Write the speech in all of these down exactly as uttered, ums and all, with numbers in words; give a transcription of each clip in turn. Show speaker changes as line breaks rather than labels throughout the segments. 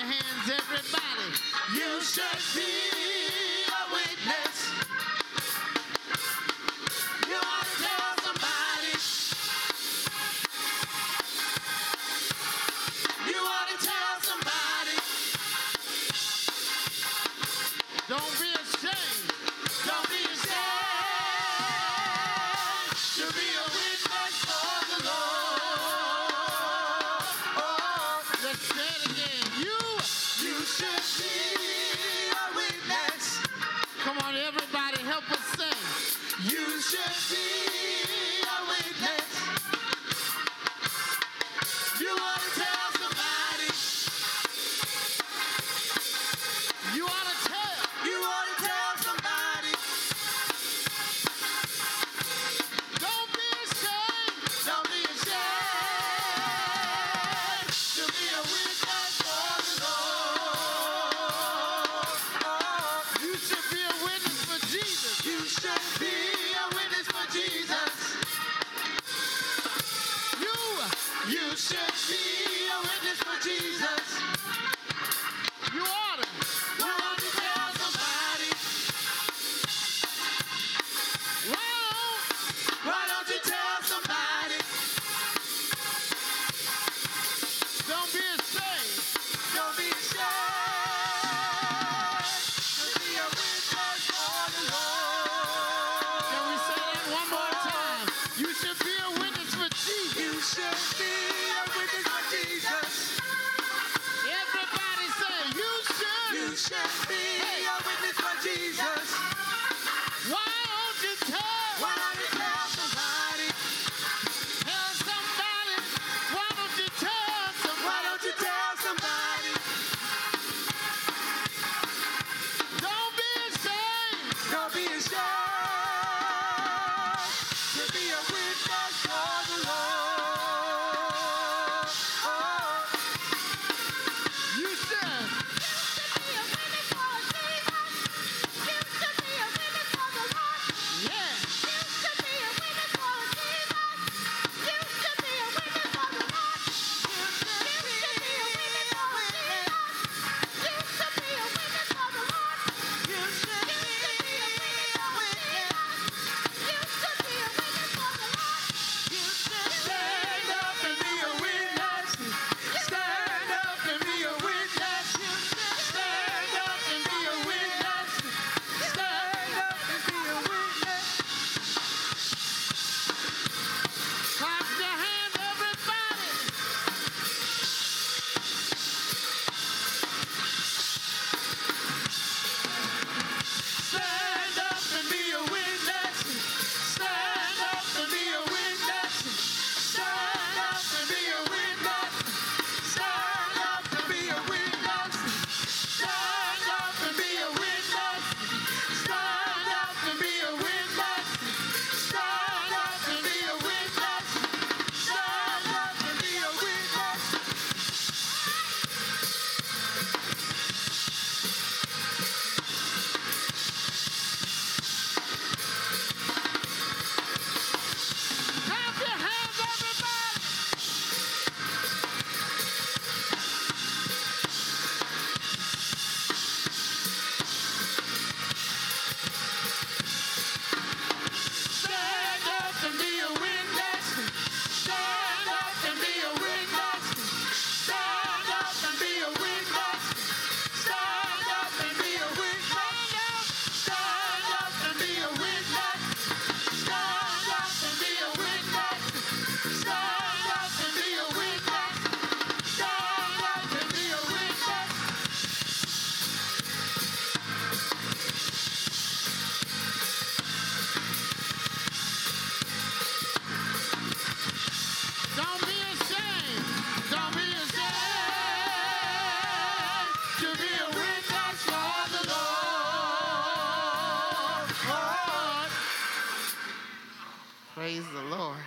your hands, everybody. You should be a witness. You ought to tell somebody. You ought to tell somebody. Don't be ashamed. Don't be ashamed to be a witness for the Lord. Oh, let's say it again. You, you should be a witness. Come on, everybody, help us sing. You should be a witness. You ought to tell somebody. You ought to tell. You ought to tell somebody. Don't be ashamed. Don't be ashamed to be a witness for the Lord. Oh, you should be a witness for Jesus. You should be a witness for Jesus. You, you should be a witness for Jesus. You ought to. You ought to tell somebody. Why don't, why don't you tell somebody? Don't be ashamed. Don't be ashamed to be a witness for the Lord. Can we say that one more time? You should be a witness for Jesus. You should be a witness for Jesus. Everybody say, you should. You should be a witness for Jesus. Why don't you tell? Why don't you tell somebody? Tell somebody. Why don't you tell somebody? Why don't you tell somebody? Don't be ashamed. Don't be ashamed to be a witness for the Lord. Oh, you should. Yeah. Stand up and be a witness. Stand up and be a witness. Stand up and be a witness. Stand up and be a witness. Clap your hands, everybody. Stand up and be a witness. Stand up and be a witness. Stand up and be a witness. Stand up and be a witness. Stand up and be a witness. Stand up and be a witness. Stand up and be a witness. Stand up and be a witness. Clap your hands, everybody. Stand up and be a witness. Stand up and be a witness. Stand up and be a witness. Stand up and be a witness. Stand up and be a witness. Stand up and be a witness. Stand up and be a witness. Stand up and be a witness. Don't be ashamed. Don't be ashamed to be a witness for the Lord. Lord. Praise the Lord.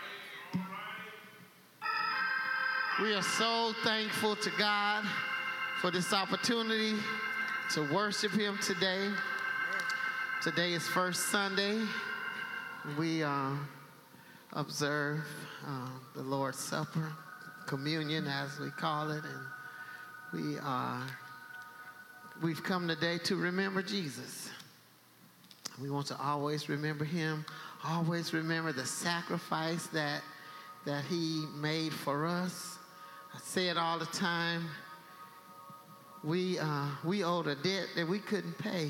We are so thankful to God for this opportunity to worship Him today. Today is First Sunday. We uh, observe uh, the Lord's Supper, communion as we call it, and
We are, we've come today to remember Jesus. We want to always remember him, always remember the sacrifice that, that he made for us. I say it all the time. We, uh, we owed a debt that we couldn't pay.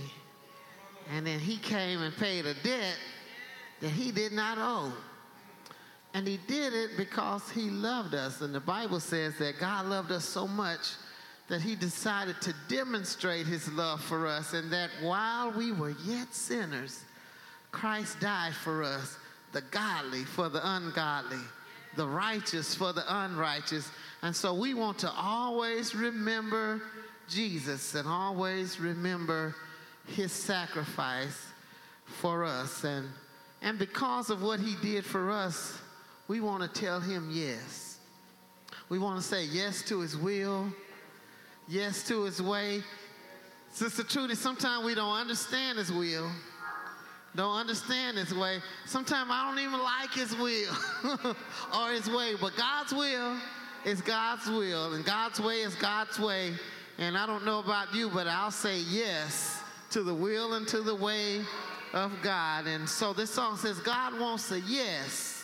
And then he came and paid a debt that he did not owe. And he did it because he loved us. And the Bible says that God loved us so much that he decided to demonstrate his love for us, and that while we were yet sinners, Christ died for us, the godly for the ungodly, the righteous for the unrighteous. And so we want to always remember Jesus and always remember his sacrifice for us. And, and because of what he did for us, we want to tell him yes. We want to say yes to his will, yes to his way. Sister Trudy, sometimes we don't understand his will, don't understand his way. Sometimes I don't even like his will or his way, but God's will is God's will, and God's way is God's way. And I don't know about you, but I'll say yes to the will and to the way of God. And so this song says God wants a yes.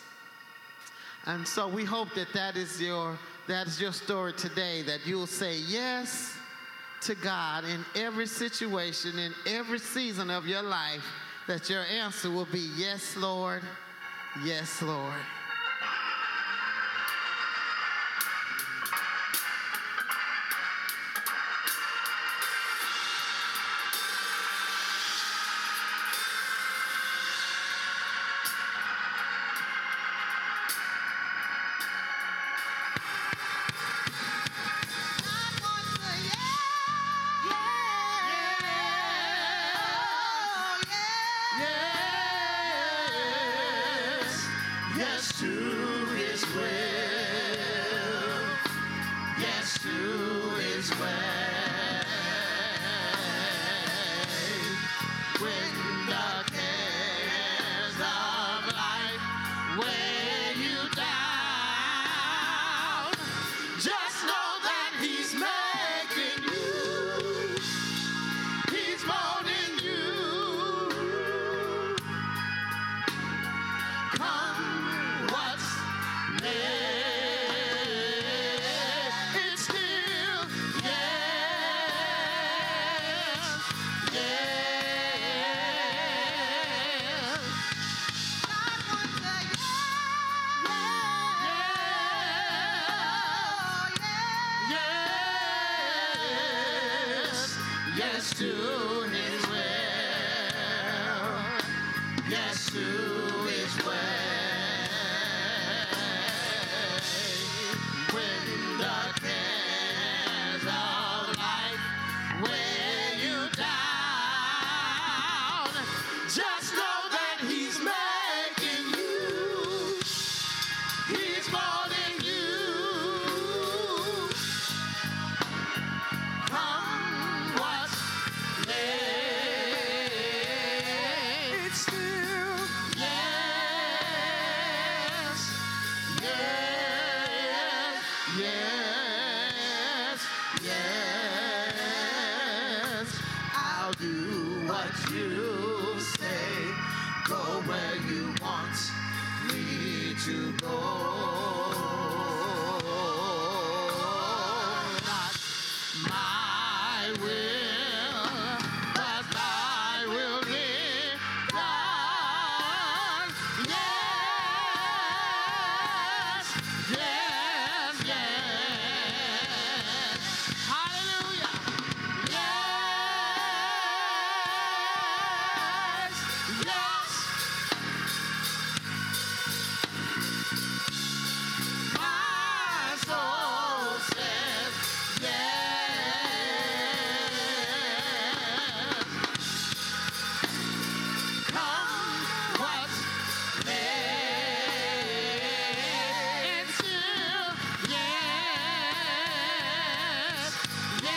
And so we hope that that is your that is your story today, that you'll say yes to God in every situation, in every season of your life, that your answer will be yes, Lord, yes, Lord.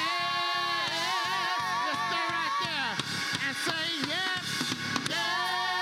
Say yes, yes.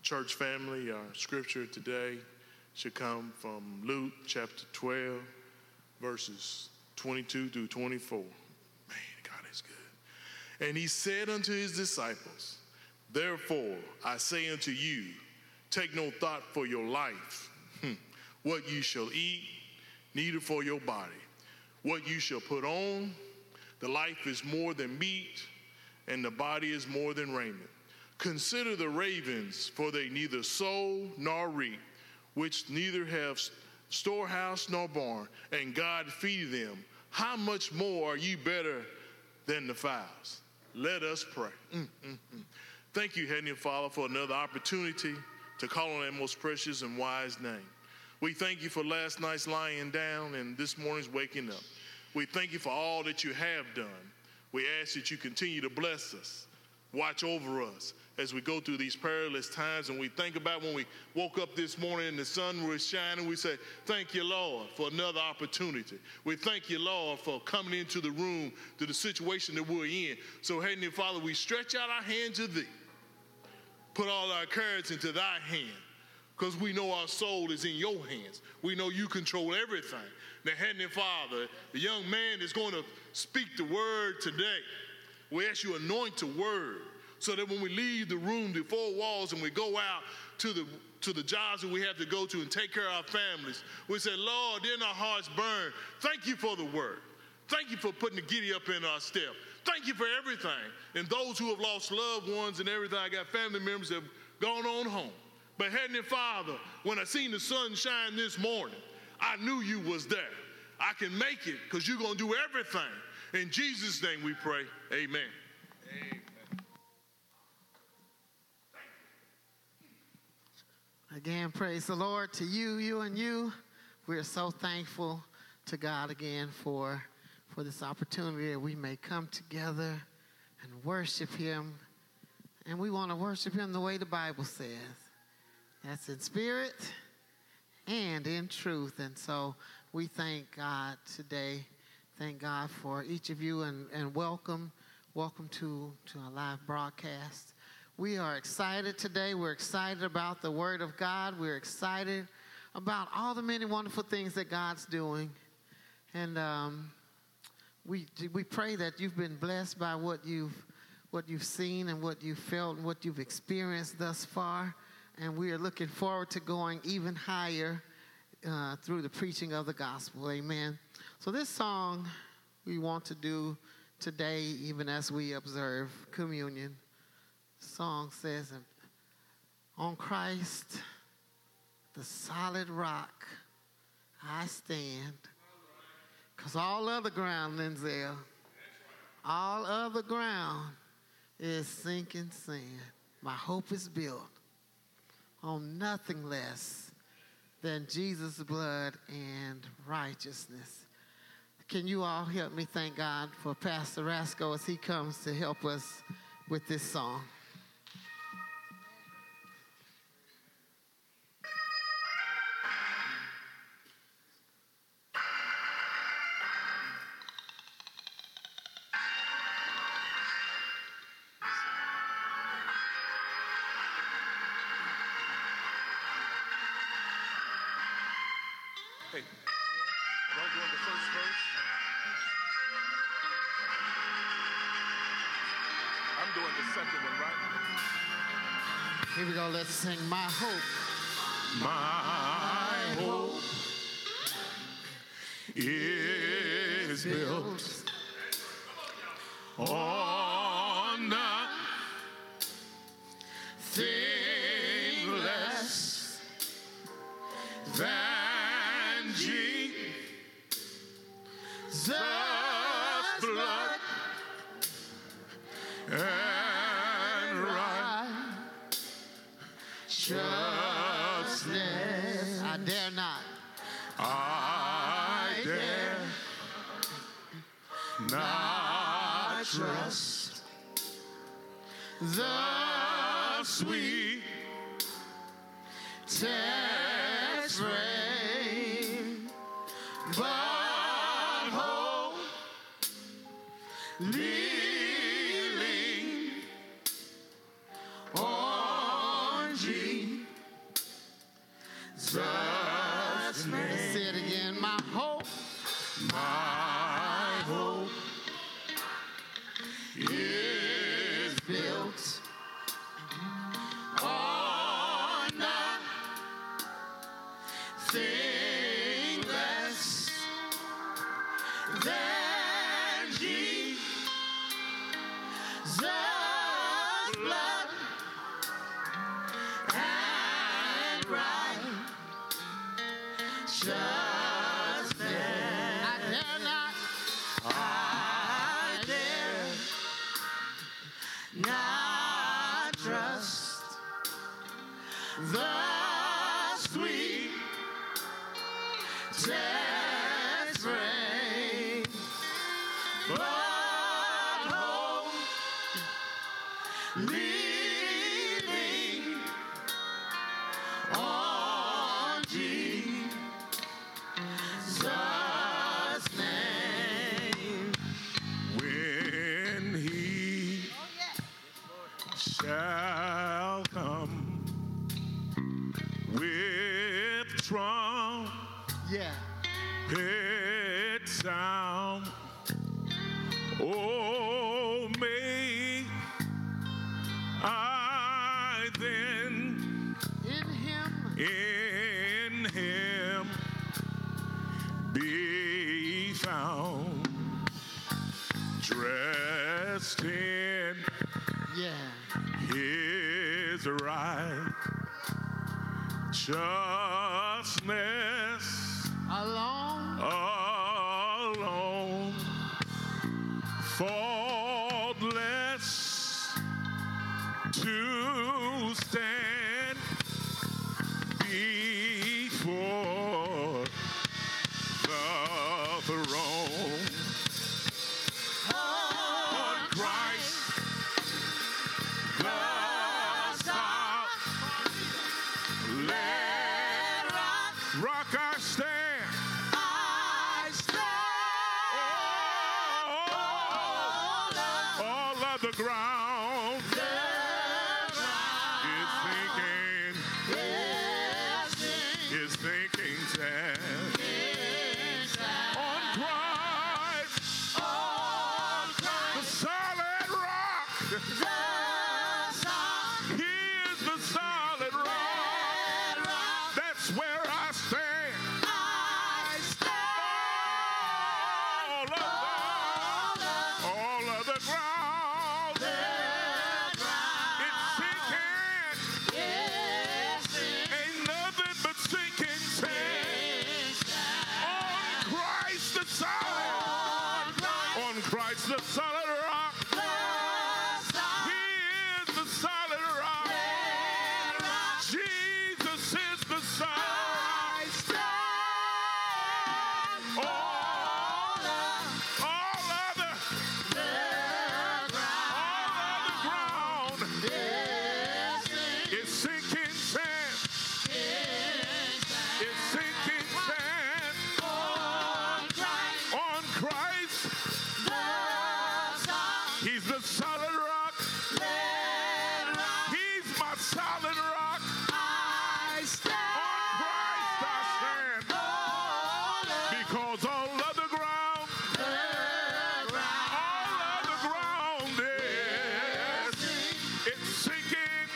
Church family, our scripture today should come from Luke chapter twelve, verses twenty-two through twenty-four. Man, God is good. And he said unto his disciples, therefore I say unto you, take no thought for your life, what you shall eat, neither for your body, what you shall put on. The life is more than meat, and the body is more than raiment. Consider the ravens, for they neither sow nor reap, which neither have storehouse nor barn, and God feedeth them. How much more are you better than the fowls? Let us pray. Mm, mm, mm. Thank you, Heavenly Father, for another opportunity to call on that most precious and wise name. We thank you for last night's lying down and this morning's waking up. We thank you for all that you have done. We ask that you continue to bless us, watch over us as we go through these perilous times. And we think about when we woke up this morning and the sun was shining, we say, thank you, Lord, for another opportunity. We thank you, Lord, for coming into the room, to the situation that we're in. So, Heavenly Father, we stretch out our hand to thee. Put all our courage into thy hand, because we know our soul is in your hands. We know you control everything. Now, Heavenly Father, the young man is going to speak the word today. We ask you anoint the word so that when we leave the room, the four walls, and we go out to the to the jobs that we have to go to and take care of our families, we say, Lord, then our hearts burn. Thank you for the word. Thank you for putting the giddy up in our step. Thank you for everything. And those who have lost loved ones and everything, I got family members that have gone on home. But Heavenly Father, when I seen the sun shine this morning, I knew you was there. I can make it because you're going to do everything. In Jesus' name we pray. Amen. Amen.
Again, praise the Lord to you, you and you. We're so thankful to God again for, for this opportunity that we may come together and worship him. And we want to worship him the way the Bible says. That's in spirit and in truth. And so we thank God today. Thank God for each of you, and, and welcome. Welcome to, to our live broadcast. We are excited today. We're excited about the Word of God. We're excited about all the many wonderful things that God's doing. And um, we we pray that you've been blessed by what you've what you've seen and what you've felt and what you've experienced thus far. And we are looking forward to going even higher uh, through the preaching of the gospel. Amen. So this song we want to do today, even as we observe communion. The song says, on Christ, the solid rock, I stand. Because all other ground, Lindsay, all other ground is sinking sand. My hope is built on nothing less than Jesus' blood and righteousness. Can you all help me thank God for Pastor Rasco as he comes to help us with this song?
Hey, y'all doing the first verse? I'm doing the second one, right?
Here we go. Let's sing My Hope.
My hope is built on nothing less than Jesus' blood and righteousness.
I dare not.
I dare not trust the sweet text frame, but hope leaning on
Say it again. My hope,
My hope is built on nothing less than Jesus' blood and righteousness.
I dare not,
I dare not trust the sweet test frame, but hope leaning on Jesus' name.
When he shall come with trumpet
yeah.
sound, oh, may I then
In him,
in him be found, dressed in
yeah.
his righteousness
Alone,
alone, faultless to stand before the throne. On Christ, the solid rock I stand.
I stand
All of the ground
the
is sinking,
rising
is sinking sand. On Christ,
on
the
Christ,
solid rock.
the solid
He is the solid rock.
rock.
That's where I stand.
I stand
All of the, all of the ground it's sinking. Ain't nothing but sinking sand. On Christ the solid, on Christ the solid rock. He is the solid rock. Jesus is the solid rock. All, all other, all other ground is sinking sand. It's sinking sand. On Christ, he's the solid rock. He's my solid rock. On Christ I stand. Because all other ground, all other ground is, it's sinking,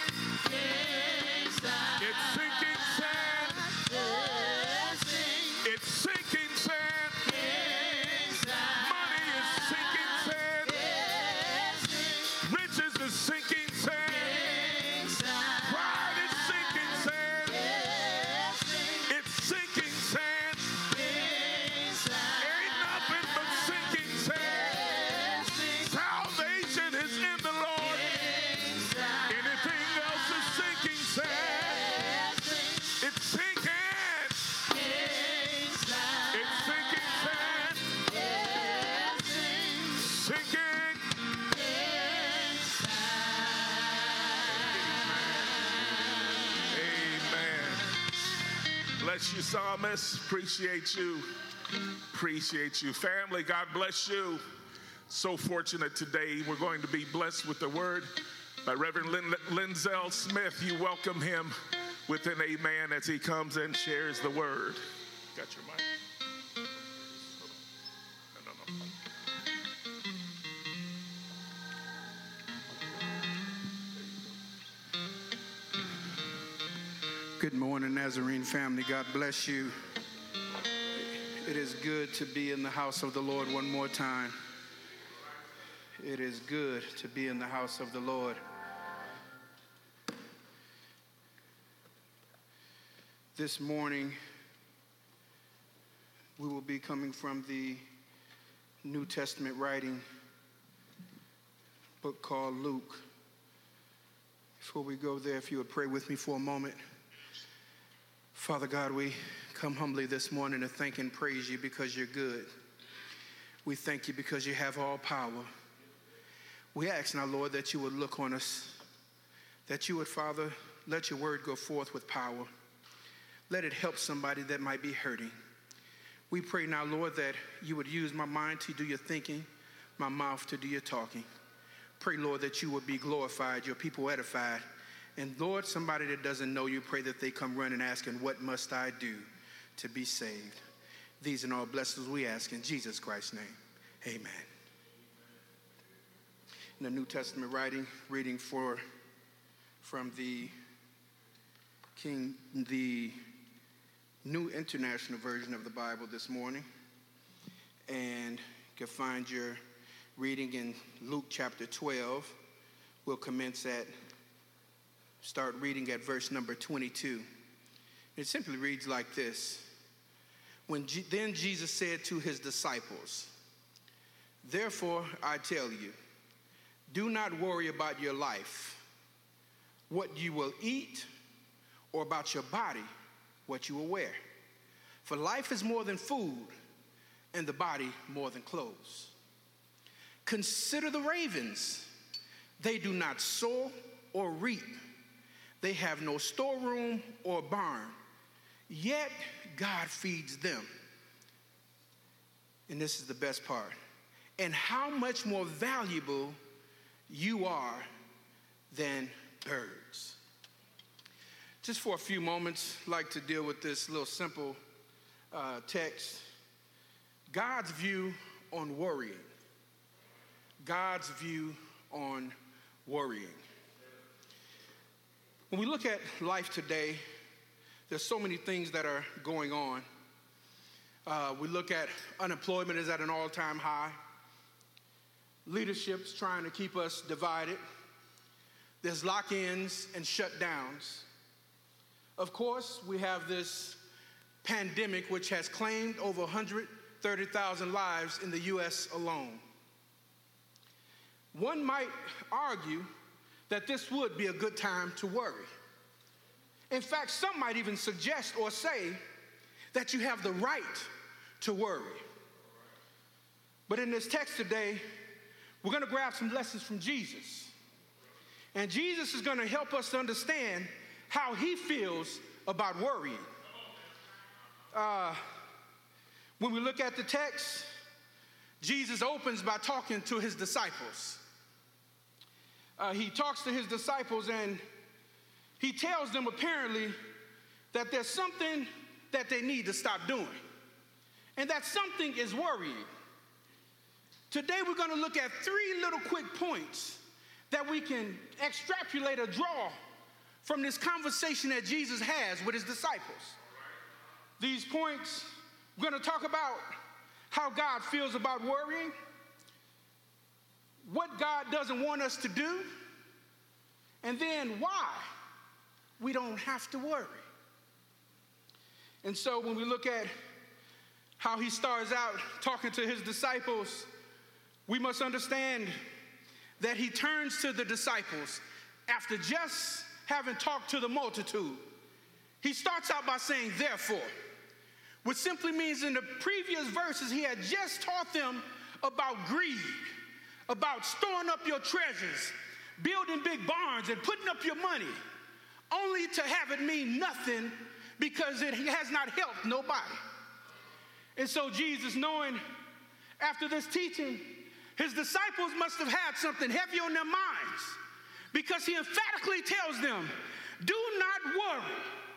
it's sinking sand, it's sinking sand. Money is sinking sand, riches is sinking sand, pride is sinking sand, it's sinking sand. Ain't nothing but sinking sand. Salvation is in the Lord. Anything else is sinking sand. It's sinking. It's sinking sand. Sinking. Amen. Bless you, psalmist. Appreciate you. Appreciate you. Family, God bless you. So fortunate today. We're going to be blessed with the word
Uh, Reverend Lin- Linzel Smith, you welcome him with an amen as he comes and shares the word. Got your mic? No, no, no.
Good morning, Nazarene family. God bless you. It is good to be in the house of the Lord one more time. It is good to be in the house of the Lord. This morning, we will be coming from the New Testament writing book called Luke. Before we go there, if you would pray with me for a moment. Father God, we come humbly this morning to thank and praise you because you're good. We thank you because you have all power. We ask now, Lord, that you would look on us, that you would, Father, let your word go forth with power. Let it help somebody that might be hurting. We pray now, Lord, that you would use my mind to do your thinking, my mouth to do your talking. Pray, Lord, that you would be glorified, your people edified. And Lord, somebody that doesn't know you, pray that they come running asking, what must I do to be saved? These and all blessings we ask in Jesus Christ's name. Amen. In the New Testament writing, reading for from the King, the New International Version of the Bible this morning. And you can find your reading in Luke chapter twelve. We'll commence at, start reading at verse number twenty-two. It simply reads like this. When G- then Jesus said to his disciples, therefore I tell you, do not worry about your life, what you will eat, or about your body, what you will wear. For life is more than food, and the body more than clothes. Consider the ravens. They do not sow or reap. They have no storeroom or barn, yet God feeds them. And this is the best part. And how much more valuable you are than birds. Just for a few moments, I'd like to deal with this little simple uh, text. God's view on worrying. God's view on worrying. When we look at life today, there's so many things that are going on. Uh, we look at unemployment is at an all-time high. Leadership's trying to keep us divided. There's lock-ins and shutdowns. Of course, we have this pandemic which has claimed over one hundred thirty thousand lives in the U S alone. One might argue that this would be a good time to worry. In fact, some might even suggest or say that you have the right to worry. But in this text today, we're going to grab some lessons from Jesus. And Jesus is going to help us to understand how he feels about worrying. Uh, when we look at the text, Jesus opens by talking to his disciples. Uh, he talks to his disciples and he tells them apparently that there's something that they need to stop doing. And that something is worrying. Today we're going to look at three little quick points that we can extrapolate or draw from this conversation that Jesus has with his disciples. These points, we're going to talk about how God feels about worrying, what God doesn't want us to do, and then why we don't have to worry. And so when we look at how he starts out talking to his disciples, we must understand that he turns to the disciples after just having talked to the multitude. He starts out by saying, therefore, which simply means in the previous verses he had just taught them about greed, about storing up your treasures, building big barns and putting up your money, only to have it mean nothing because it has not helped nobody. And so Jesus, knowing after this teaching, his disciples must have had something heavy on their minds because he emphatically tells them, do not worry.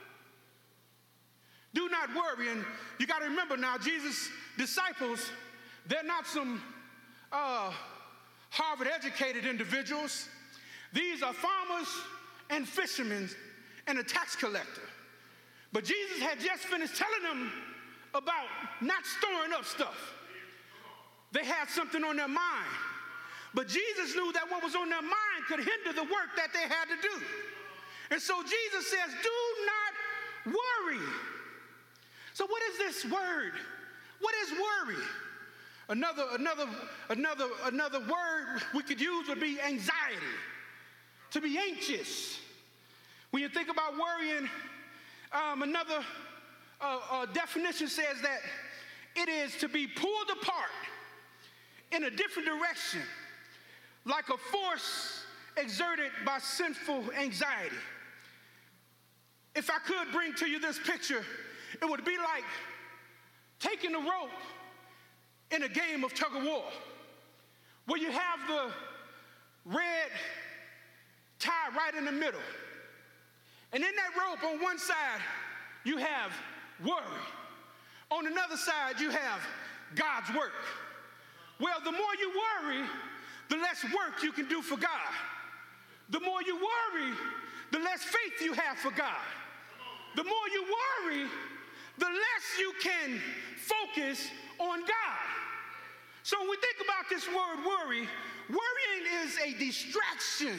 Do not worry. And you got to remember now, Jesus' disciples, they're not some uh, Harvard-educated individuals. These are farmers and fishermen and a tax collector. But Jesus had just finished telling them about not storing up stuff. They had something on their mind. But Jesus knew that what was on their mind could hinder the work that they had to do. And so Jesus says, do not worry. So what is this word? What is worry? Another, another, another, another word we could use would be anxiety. To be anxious. When you think about worrying, um, another uh, uh, definition says that it is to be pulled apart in a different direction, like a force exerted by sinful anxiety. If I could bring to you this picture, it would be like taking a rope in a game of tug of war, where you have the red tie right in the middle. And in that rope on one side, you have worry. On another side, you have God's work. Well, the more you worry, the less work you can do for God. The more you worry, the less faith you have for God. The more you worry, the less you can focus on God. So when we think about this word worry, worrying is a distraction.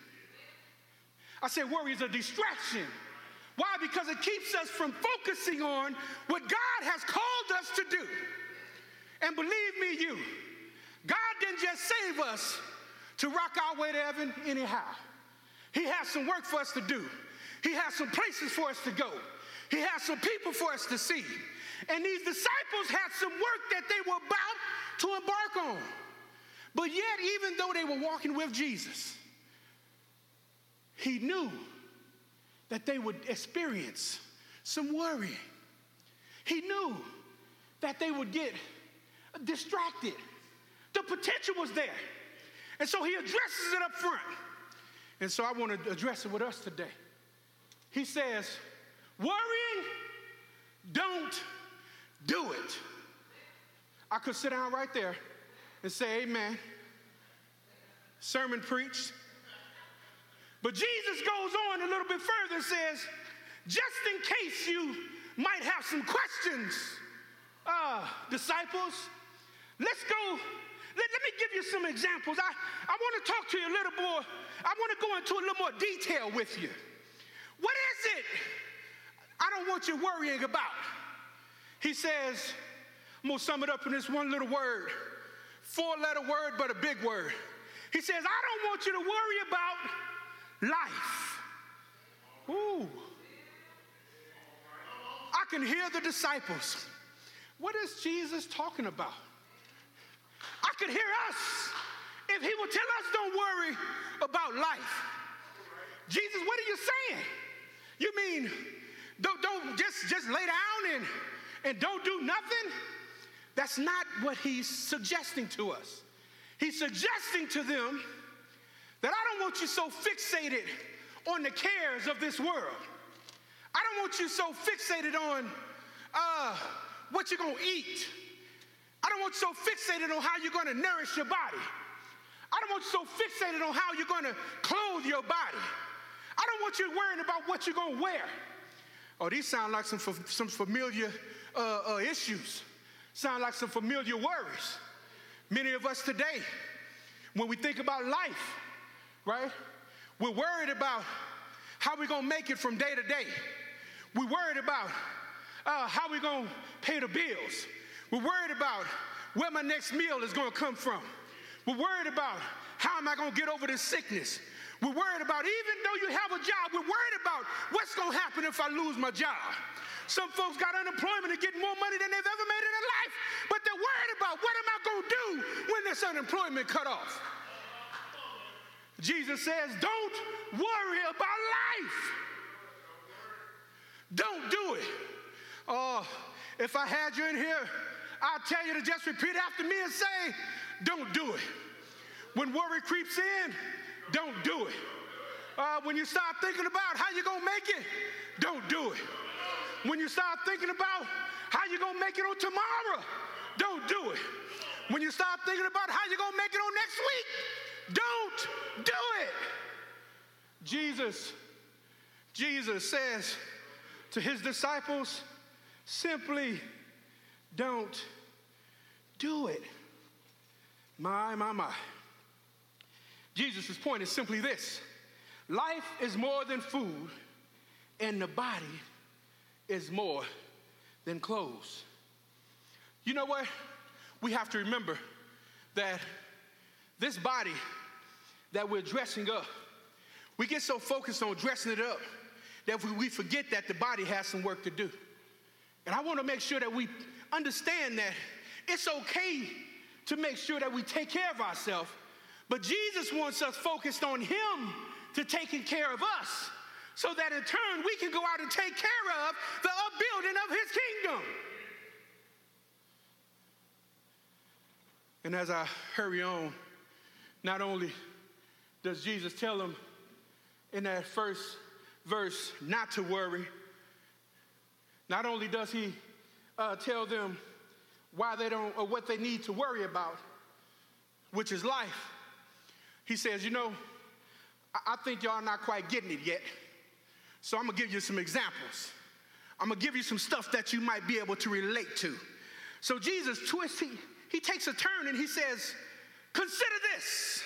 I said worry is a distraction. Why? Because it keeps us from focusing on what God has called us to do. And believe me, you, God didn't just save us to rock our way to heaven anyhow. He has some work for us to do. He has some places for us to go. He has some people for us to see. And these disciples had some work that they were about to embark on. But yet, even though they were walking with Jesus, he knew that they would experience some worry. He knew that they would get distracted. The potential was there. And so he addresses it up front. And so I want to address it with us today. He says, worrying, don't do it. I could sit down right there and say, amen. Sermon preached. But Jesus goes on a little bit further and says, just in case you might have some questions, uh, disciples, let's go. Let, let me give you some examples. I, I want to talk to you a little more. I want to go into a little more detail with you. What is it I don't want you worrying about? He says, I'm going to sum it up in this one little word, four-letter word, but a big word. He says, I don't want you to worry about life. Ooh. I can hear the disciples. What is Jesus talking about? I could hear us if he would tell us don't worry about life. Jesus, what are you saying? You mean don't, don't just, just lay down and, and don't do nothing? That's not what he's suggesting to us. He's suggesting to them that I don't want you so fixated on the cares of this world. I don't want you so fixated on uh, what you're going to eat. I don't want you so fixated on how you're going to nourish your body. I don't want you so fixated on how you're going to clothe your body. I don't want you worrying about what you're going to wear. Oh, these sound like some, some familiar uh, uh, issues. Sound like some familiar worries. Many of us today, when we think about life, right, we're worried about how we're going to make it from day to day. We're worried about uh, how we're going to pay the bills. We're worried about where my next meal is going to come from. We're worried about how am I going to get over this sickness. We're worried about, even though you have a job, we're worried about what's going to happen if I lose my job. Some folks got unemployment and getting more money than they've ever made in their life, but they're worried about what am I going to do when this unemployment cut off. Jesus says, don't worry about life. Don't do it. Oh, if I had you in here, I'll tell you to just repeat after me and say, don't do it. When worry creeps in, don't do it. Uh, when you start thinking about how you're going to make it, don't do it. When you start thinking about how you're going to make it on tomorrow, don't do it. When you start thinking about how you're going to make it on next week, don't do it. Jesus, Jesus says to his disciples, simply don't do it. My, my, my. Jesus' point is simply this. Life is more than food, and the body is more than clothes. You know what? We have to remember that this body that we're dressing up, we get so focused on dressing it up that we, we forget that the body has some work to do. And I want to make sure that we understand that it's okay to make sure that we take care of ourselves, but Jesus wants us focused on him to taking care of us, so that in turn we can go out and take care of the upbuilding of his kingdom. And as I hurry on, not only does Jesus tell them in that first verse not to worry, not only does he uh, tell them why they don't, or what they need to worry about, which is life, he says, you know, I, I think y'all are not quite getting it yet. So I'm gonna give you some examples. I'm gonna give you some stuff that you might be able to relate to. So Jesus twists, he, he takes a turn and he says, consider this.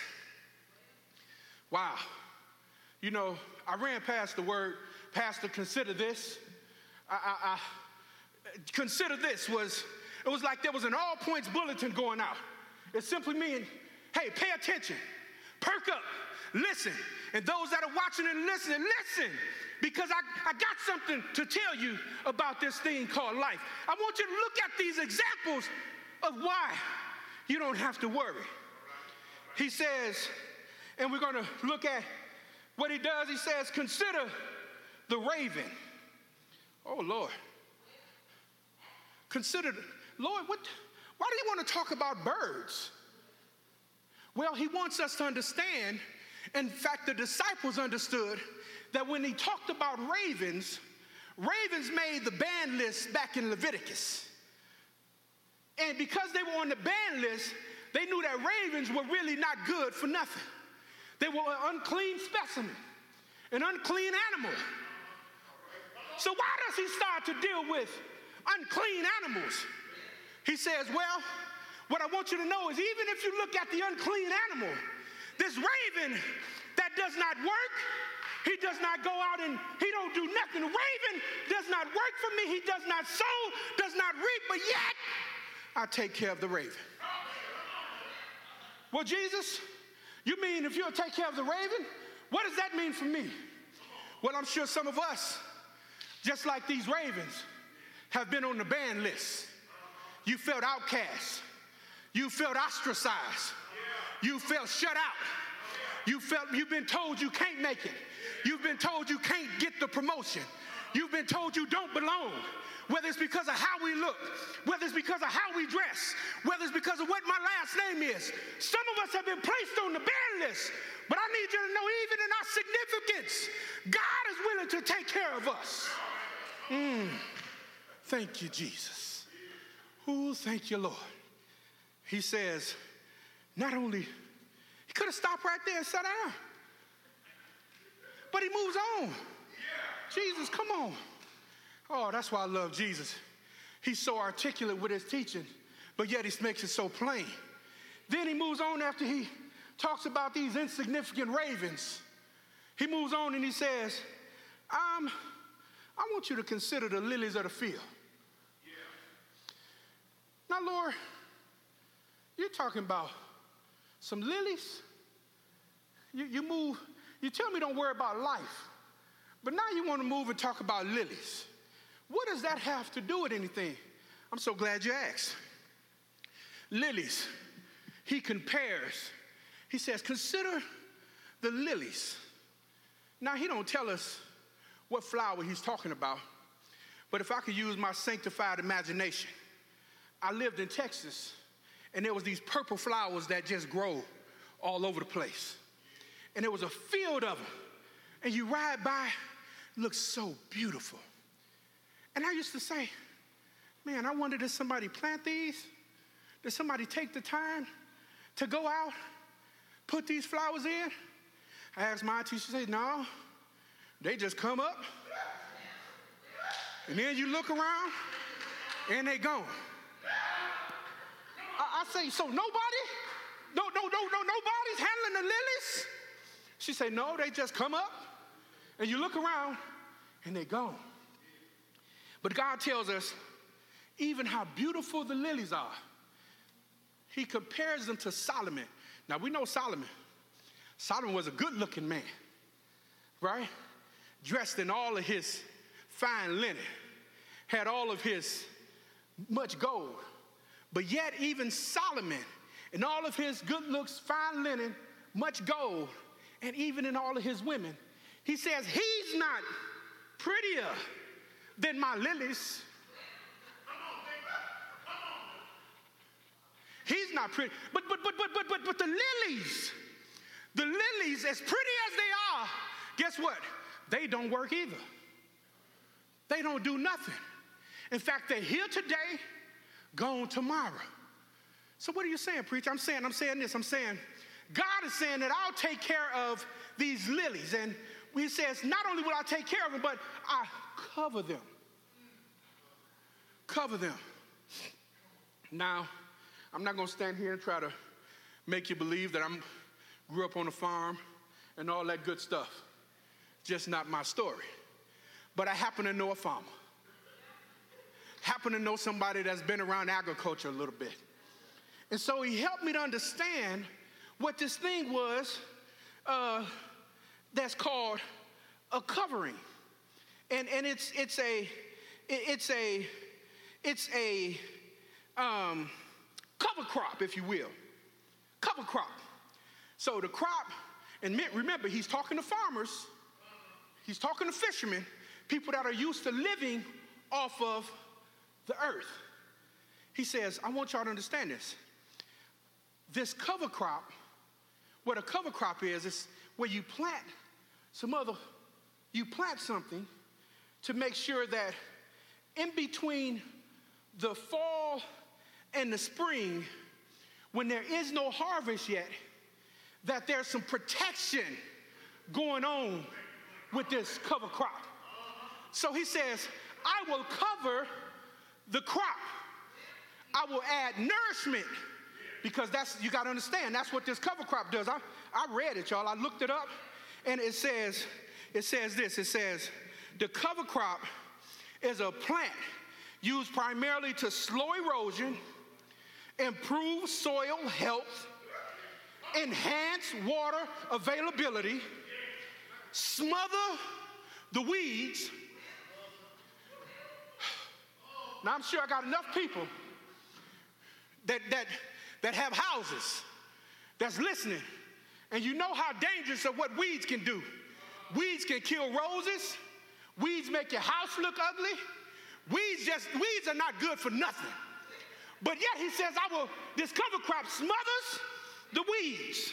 Wow. You know, I ran past the word, Pastor, consider this. I, I, I consider this was, it was like there was an all points bulletin going out. It simply means, hey, pay attention, perk up, listen. And those that are watching and listening, listen, because I, I got something to tell you about this thing called life. I want you to look at these examples of why you don't have to worry. He says, and we're going to look at what he does. He says, consider the raven. Oh, Lord. Consider, Lord, what, why do you want to talk about birds? Well, he wants us to understand, in fact, the disciples understood that when he talked about ravens, ravens made the ban list back in Leviticus. And because they were on the ban list, they knew that ravens were really not good for nothing. They were an unclean specimen, an unclean animal. So why does he start to deal with unclean animals? He says, well, what I want you to know is even if you look at the unclean animal, this raven that does not work, he does not go out and he don't do nothing. The raven does not work for me. He does not sow, does not reap, but yet I take care of the raven. Well, Jesus, you mean if you'll take care of the raven, what does that mean for me? Well, I'm sure some of us, just like these ravens, have been on the ban list. You felt outcast. You felt ostracized. You felt shut out. You felt you've been told you can't make it. You've been told you can't get the promotion. You've been told you don't belong. Whether it's because of how we look, whether it's because of how we dress, whether it's because of what my last name is. Some of us have been placed on the ban list, but I need you to know even in our significance, God is willing to take care of us. Mm. Thank you, Jesus. Oh, thank you, Lord. He says, not only, he could have stopped right there and sat down, but he moves on. Jesus, come on. Oh, that's why I love Jesus. He's so articulate with his teaching, but yet he makes it so plain. Then he moves on after he talks about these insignificant ravens. He moves on and he says, um, I want you to consider the lilies of the field. Yeah. Now, Lord, you're talking about some lilies? You, you move, you tell me don't worry about life, but now you want to move and talk about lilies. What does that have to do with anything? I'm so glad you asked. Lilies, he compares. He says, consider the lilies. Now, he don't tell us what flower he's talking about, but if I could use my sanctified imagination, I lived in Texas, and there was these purple flowers that just grow all over the place. And there was a field of them. and you ride by, it looks so beautiful. And I used to say, man, I wonder, did somebody plant these? Did somebody take the time to go out, put these flowers in? I asked my auntie, she said, no, they just come up, and then you look around, and they gone. I, I say, so nobody? No, no, no, no, nobody's handling the lilies? She said, no, they just come up, and you look around, and they gone. But God tells us even how beautiful the lilies are. He compares them to Solomon. Now, we know Solomon. Solomon was a good-looking man, right? Dressed in all of his fine linen, had all of his much gold. But yet even Solomon, in all of his good looks, fine linen, much gold, and even in all of his women, he says, he's not prettier than my lilies. He's not pretty. But but but but but but but the lilies, the lilies, as pretty as they are, guess what? They don't work either. They don't do nothing. In fact, they're here today, gone tomorrow. So what are you saying, preacher? I'm saying, I'm saying this. I'm saying, God is saying that I'll take care of these lilies. And he says, not only will I take care of them, but I cover them. Cover them. Now, I'm not going to stand here and try to make you believe that I grew up on a farm and all that good stuff. Just not my story. But I happen to know a farmer. Happen to know somebody that's been around agriculture a little bit. And so he helped me to understand what this thing was uh, that's called a covering. And and it's it's a it's a it's a um, cover crop, if you will. Cover crop. So the crop, and remember, he's talking to farmers, he's talking to fishermen, people that are used to living off of the earth. He says, I want y'all to understand this. This cover crop, what a cover crop is, is where you plant some other, you plant something to make sure that in between the fall and the spring, when there is no harvest yet, that there's some protection going on with this cover crop. So he says, I will cover the crop. I will add nourishment, because that's, you got to understand, that's what this cover crop does. I, I read it, y'all. I looked it up, and it says, it says this. It says, the cover crop is a plant used primarily to slow erosion, improve soil health, enhance water availability, smother the weeds. Now, I'm sure I got enough people that, that, that have houses that's listening, and you know how dangerous of what weeds can do. Weeds can kill roses. Weeds make your house look ugly. Weeds just, weeds are not good for nothing. But yet he says, I will, this cover crop smothers the weeds,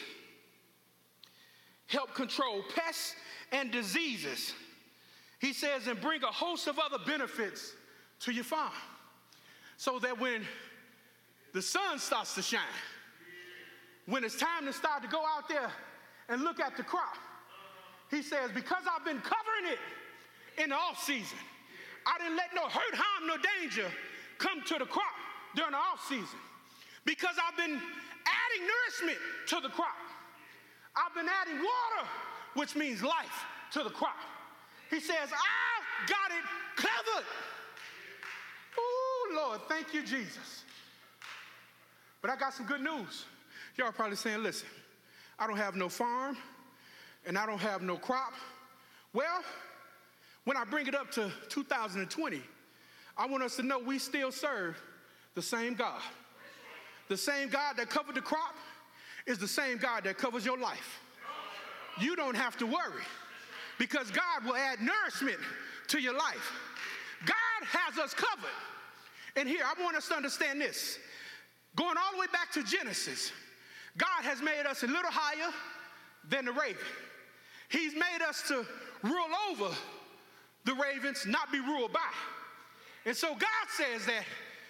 help control pests and diseases. He says, and bring a host of other benefits to your farm, so that when the sun starts to shine, when it's time to start to go out there and look at the crop, he says, because I've been covering it in the off season, I didn't let no hurt, harm, no danger come to the crop during the off season, because I've been adding nourishment to the crop. I've been adding water, which means life, to the crop. He says, I've got it covered. Oh, Lord, thank you, Jesus. But I got some good news. Y'all are probably saying, listen, I don't have no farm, and I don't have no crop. Well, when I bring it up to two thousand twenty, I want us to know we still serve the same God. The same God that covered the crop is the same God that covers your life. You don't have to worry, because God will add nourishment to your life. God has us covered. And here, I want us to understand this. Going all the way back to Genesis, God has made us a little higher than the raven. He's made us to rule over the ravens, not be ruled by. And so God says that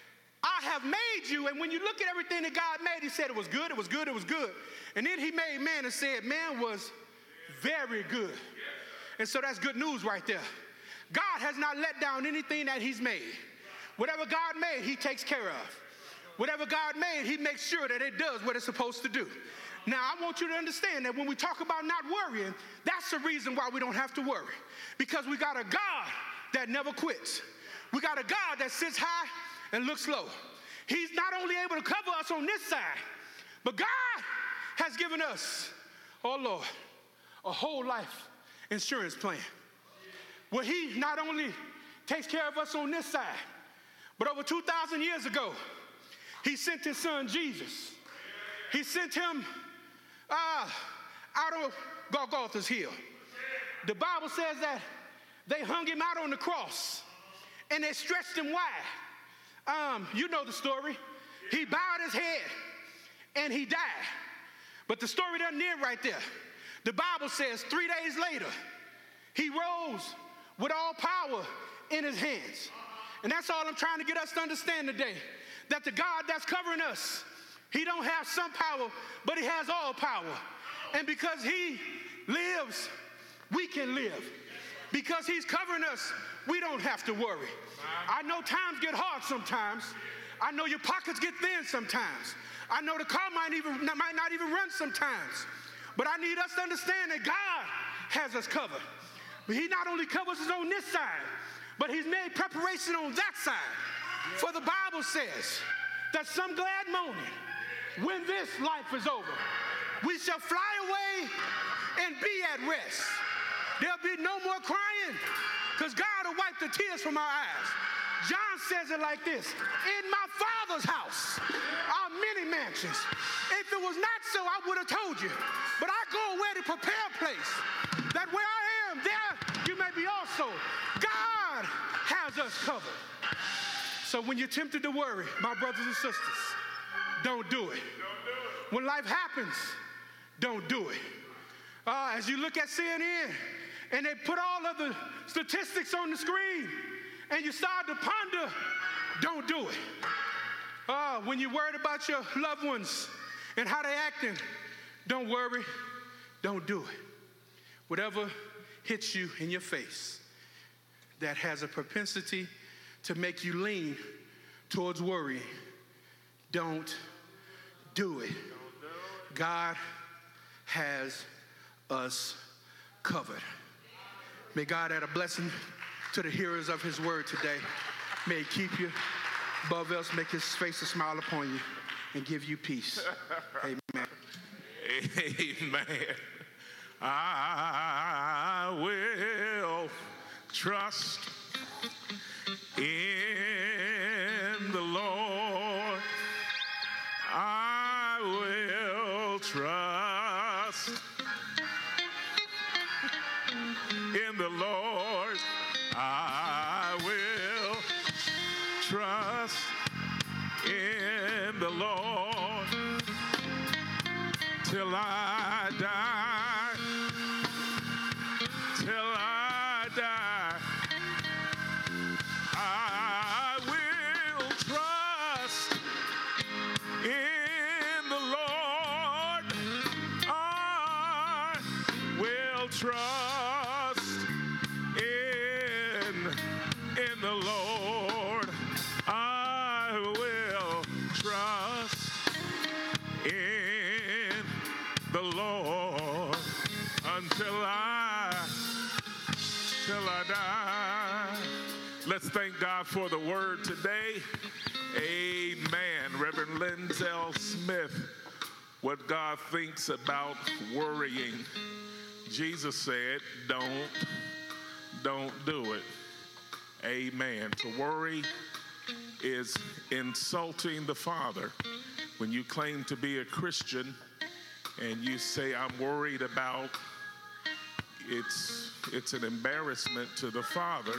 I have made you, and when you look at everything that God made, he said it was good, it was good, it was good. And then he made man and said man was very good. And so that's good news right there. God has not let down anything that he's made. Whatever God made, he takes care of. Whatever God made, he makes sure that it does what it's supposed to do. Now, I want you to understand that when we talk about not worrying, that's the reason why we don't have to worry. Because we got a God that never quits. We got a God that sits high and looks low. He's not only able to cover us on this side, but God has given us, oh Lord, a whole life insurance plan where he not only takes care of us on this side, but over two thousand years ago, he sent his son Jesus. He sent him uh, out of Golgotha's hill. The Bible says that they hung him out on the cross and they stretched him wide. Um, you know the story. He bowed his head and he died. But the story doesn't end right there. The Bible says three days later, he rose with all power in his hands. And that's all I'm trying to get us to understand today, that the God that's covering us, he don't have some power, but he has all power. And because he lives, we can live. Because he's covering us, we don't have to worry. I know times get hard sometimes. I know your pockets get thin sometimes. I know the car might even might not even run sometimes. But I need us to understand that God has us covered. He not only covers us on this side, but he's made preparation on that side. For the Bible says that some glad morning, when this life is over, we shall fly away and be at rest. There'll be no more crying, because God will wipe the tears from our eyes. John says it like this: in my Father's house are many mansions. If it was not so, I would have told you. But I go away to prepare a place, that where I am, there you may be also. God has us covered. So when you're tempted to worry, my brothers and sisters, don't do it. When life happens, don't do it. Uh, as you look at C N N and they put all of the statistics on the screen and you start to ponder, don't do it. Uh, when you're worried about your loved ones and how they're acting, don't worry, don't do it. Whatever hits you in your face that has a propensity to make you lean towards worrying, don't do it. God has us covered. May God add a blessing to the hearers of his word today. May he keep you. Above else, make his face to smile upon you and give you peace. Amen.
Amen. I will trust in the Lord. I will trust in the Lord. I will trust in the Lord till I die, till I die. I will trust in the Lord. I will trust in, in the Lord. I will trust in the Lord until I, till I die. Let's thank God for the word today. Amen. Reverend Linzel Smith, what God thinks about worrying. Jesus said, don't, don't do it. Amen. To worry is insulting the Father. When you claim to be a Christian and you say, I'm worried about, it's, it's an embarrassment to the Father.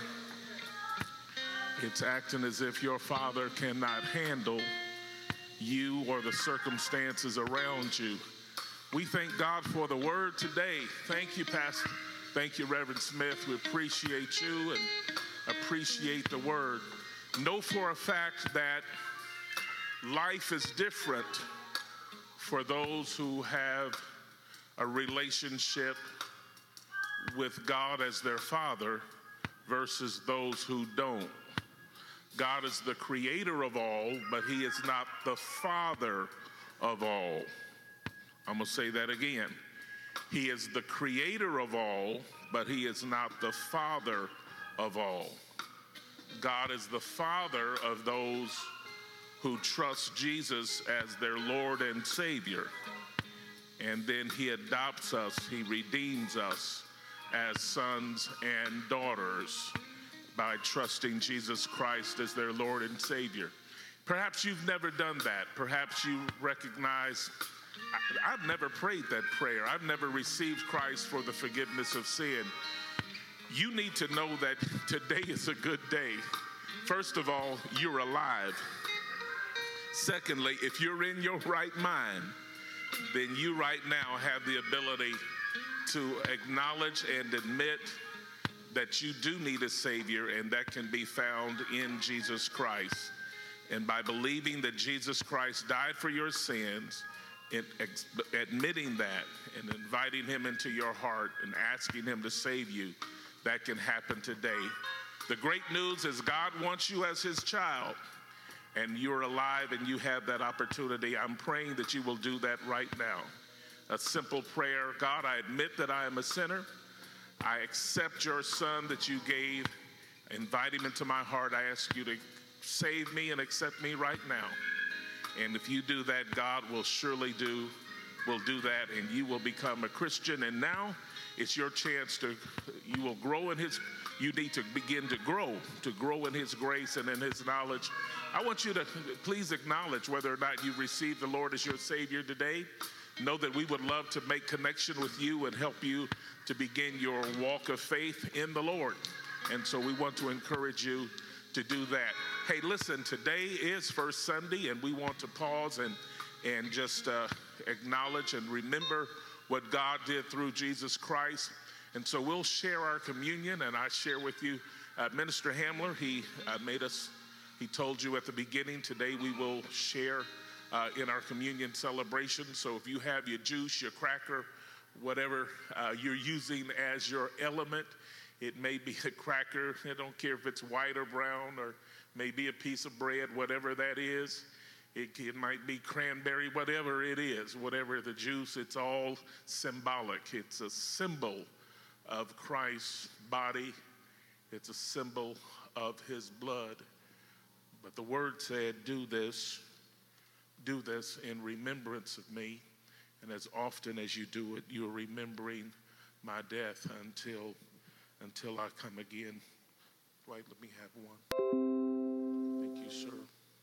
It's acting as if your Father cannot handle you or the circumstances around you. We thank God for the word today. Thank you, Pastor. Thank you, Reverend Smith. We appreciate you and appreciate the word. Know for a fact that life is different for those who have a relationship with God as their Father versus those who don't. God is the creator of all, but he is not the Father of all. I'm going to say that again. He is the creator of all, but he is not the Father of all. God is the Father of those who trust Jesus as their Lord and Savior. And then he adopts us, he redeems us as sons and daughters by trusting Jesus Christ as their Lord and Savior. Perhaps you've never done that. Perhaps you recognize, I, I've never prayed that prayer. I've never received Christ for the forgiveness of sin. You need to know that today is a good day. First of all, you're alive. Secondly, if you're in your right mind, then you right now have the ability to acknowledge and admit that you do need a Savior, and that can be found in Jesus Christ. And by believing that Jesus Christ died for your sins, and ex- admitting that and inviting him into your heart and asking him to save you, that can happen today. The great news is God wants you as his child, and you're alive and you have that opportunity. I'm praying that you will do that right now. A simple prayer. God, I admit that I am a sinner. I accept your son that you gave. Invite him into my heart. I ask you to save me and accept me right now. And if you do that, God will surely do, will do that, and you will become a Christian. And now it's your chance to, you will grow in his, you need to begin to grow, to grow in his grace and in his knowledge. I want you to please acknowledge whether or not you received the Lord as your Savior today. Know that we would love to make connection with you and help you to begin your walk of faith in the Lord. And so we want to encourage you to do that. Hey, listen, today is First Sunday, and we want to pause and, and just uh, acknowledge and remember what God did through Jesus Christ. And so we'll share our communion, and I share with you uh, Minister Hamler. He uh, made us, he told you at the beginning, today we will share Uh, in our communion celebration. So if you have your juice, your cracker, whatever uh, you're using as your element, it may be a cracker. I don't care if it's white or brown, or maybe a piece of bread, whatever that is. It, it might be cranberry, whatever it is, whatever the juice, it's all symbolic. It's a symbol of Christ's body. It's a symbol of his blood. But the word said, do this. Do this in remembrance of me, and as often as you do it, you're remembering my death until until I come again. Dwight, let me have one. Thank you, sir.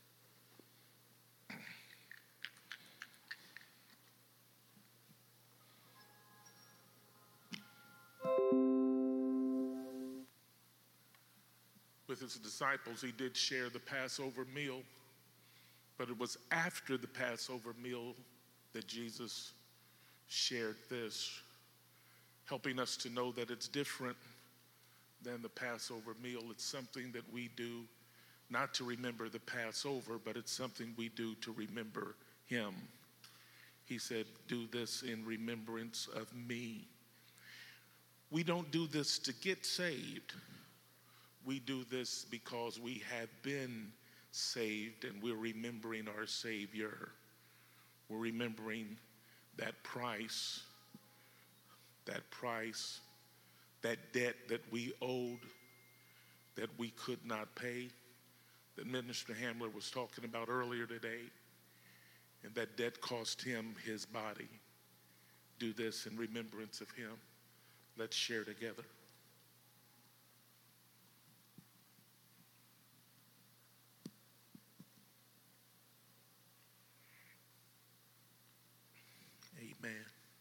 With his disciples, he did share the Passover meal. But it was after the Passover meal that Jesus shared this, helping us to know that it's different than the Passover meal. It's something that we do not to remember the Passover, but it's something we do to remember him. He said, do this in remembrance of me. We don't do this to get saved. We do this because we have been saved, and we're remembering our Savior. We're remembering that price, that price, that debt that we owed, that we could not pay, that Minister Hamler was talking about earlier today, and that debt cost him his body. Do this in remembrance of him. Let's share together. Amen.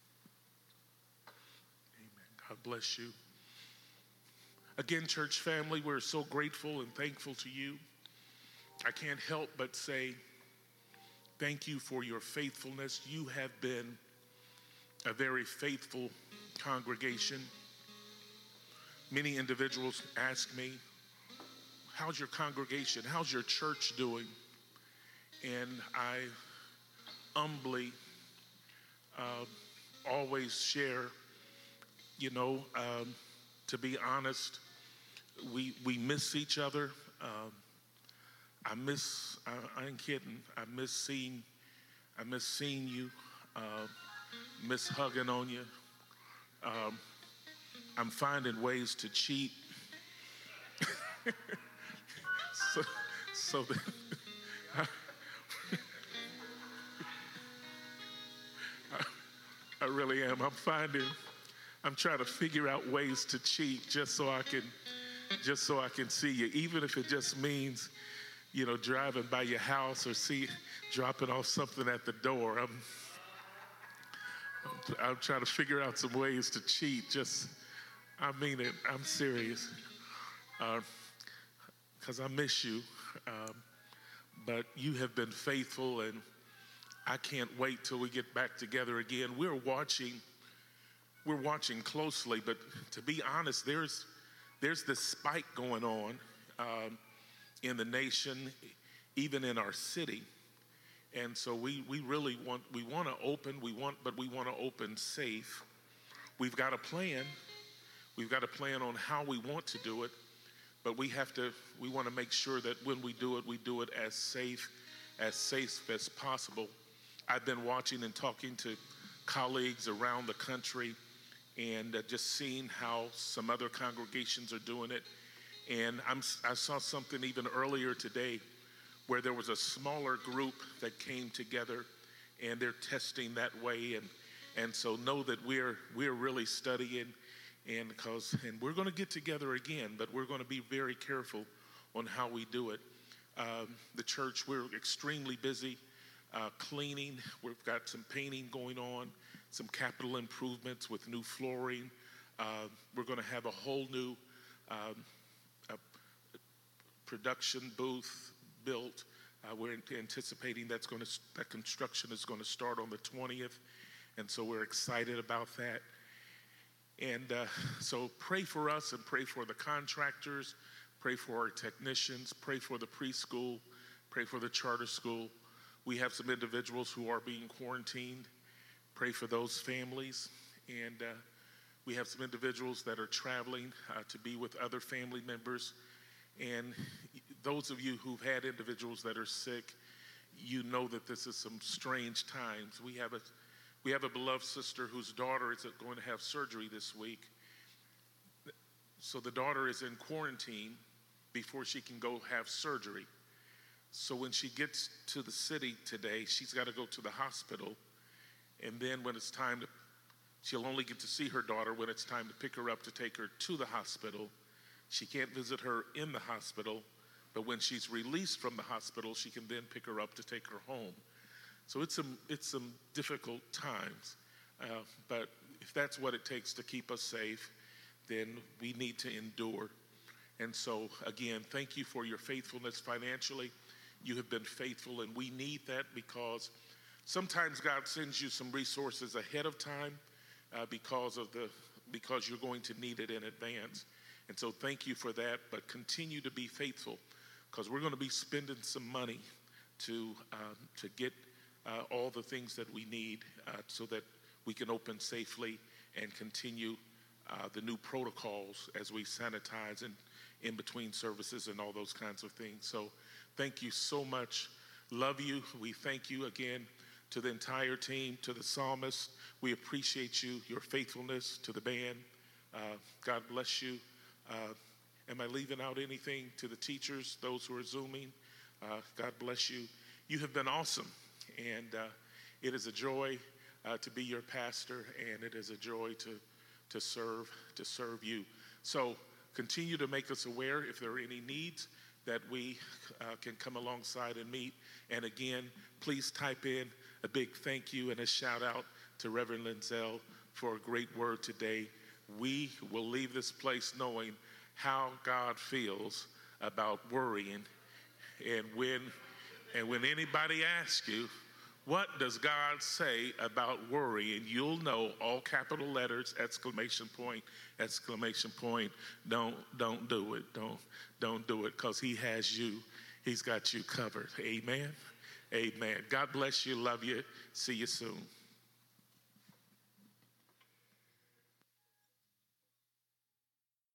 Amen. God bless you. Again, church family, we're so grateful and thankful to you. I can't help but say thank you for your faithfulness. You have been a very faithful congregation. Many individuals ask me, how's your congregation? How's your church doing? And I humbly uh, always share, you know, um, to be honest, we we miss each other. Um, I miss, I, I ain't kidding, I miss seeing, I miss seeing you, uh, miss hugging on you. Um, I'm finding ways to cheat. so, so that I, I really am. I'm finding, I'm trying to figure out ways to cheat just so I can, just so I can see you, even if it just means, you know, driving by your house or see, dropping off something at the door. I'm, I'm trying to figure out some ways to cheat. Just, I mean it. I'm serious. Because uh, I miss you. Um, but you have been faithful, and I can't wait till we get back together again. We're watching, we're watching closely, but to be honest, there's, there's this spike going on um, in the nation, even in our city. And so we, we really want, we want to open, we want, but we want to open safe. We've got a plan. We've got a plan on how we want to do it, but we have to, we want to make sure that when we do it, we do it as safe, as safe as possible. I've been watching and talking to colleagues around the country and uh, just seeing how some other congregations are doing it. And I'm, I saw something even earlier today where there was a smaller group that came together, and they're testing that way. And and so know that we're we're really studying, and because and we're going to get together again, but we're going to be very careful on how we do it. Um, the church, we're extremely busy uh, cleaning. We've got some painting going on, some capital improvements with new flooring. Uh, we're going to have a whole new um, a production booth built. Uh, we're anticipating that's going to that construction is going to start on the twentieth, and so we're excited about that. And uh, so pray for us and pray for the contractors, pray for our technicians, pray for the preschool, pray for the charter school. We have some individuals who are being quarantined. Pray for those families. And uh, we have some individuals that are traveling uh, to be with other family members. And those of you who've had individuals that are sick, you know that this is some strange times. We have a we have a beloved sister whose daughter is going to have surgery this week. So the daughter is in quarantine before she can go have surgery. So when she gets to the city today, she's got to go to the hospital. And then when it's time to, she'll only get to see her daughter when it's time to pick her up to take her to the hospital. She can't visit her in the hospital, but when she's released from the hospital, she can then pick her up to take her home. So it's some, it's some difficult times, uh, but if that's what it takes to keep us safe, then we need to endure. And so again, thank you for your faithfulness financially. You have been faithful, and we need that because sometimes God sends you some resources ahead of time uh, because of the because you're going to need it in advance. And so thank you for that, but continue to be faithful because we're going to be spending some money to um, to get uh, all the things that we need uh, so that we can open safely and continue uh, the new protocols as we sanitize and in between services and all those kinds of things. So thank you so much. Love you. We thank you again to the entire team, to the psalmist. We appreciate you, your faithfulness, to the band. Uh, God bless you. Uh, am I leaving out anything? To the teachers, those who are Zooming, uh, God bless you. You have been awesome, and uh, it is a joy uh, to be your pastor, and it is a joy to to serve to serve you. So continue to make us aware if there are any needs that we uh, can come alongside and meet. And again, please type in a big thank you and a shout out to Reverend Linzel for a great word today. We will leave this place knowing how God feels about worrying. And when, and when anybody asks you, What does God say about worry? And you'll know, all capital letters, exclamation point, exclamation point. Don't, don't do it. Don't, don't do it, because he has you. He's got you covered. Amen. Amen. God bless you. Love you. See you soon.